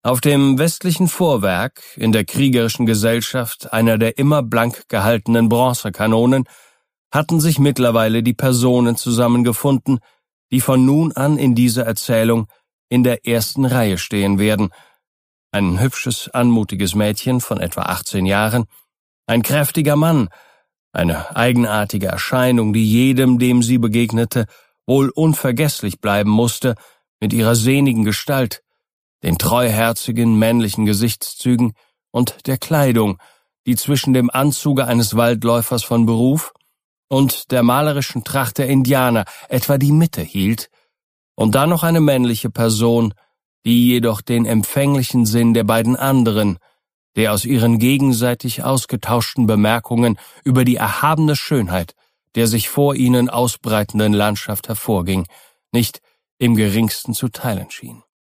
Auf dem westlichen Vorwerk, in der kriegerischen Gesellschaft einer der immer blank gehaltenen Bronzekanonen, hatten sich mittlerweile die Personen zusammengefunden, die von nun an in dieser Erzählung in der ersten Reihe stehen werden. Ein hübsches, anmutiges Mädchen von etwa 18 Jahren, ein kräftiger Mann, eine eigenartige Erscheinung, die jedem, dem sie begegnete, wohl unvergesslich bleiben musste, mit ihrer sehnigen Gestalt, den treuherzigen männlichen Gesichtszügen und der Kleidung, die zwischen dem Anzuge eines Waldläufers von Beruf und der malerischen Tracht der Indianer etwa die Mitte hielt, und dann noch eine männliche Person, die jedoch den empfänglichen Sinn der beiden anderen, der aus ihren gegenseitig ausgetauschten Bemerkungen über die erhabene Schönheit der sich vor ihnen ausbreitenden Landschaft hervorging, nicht im geringsten zu teilen schien.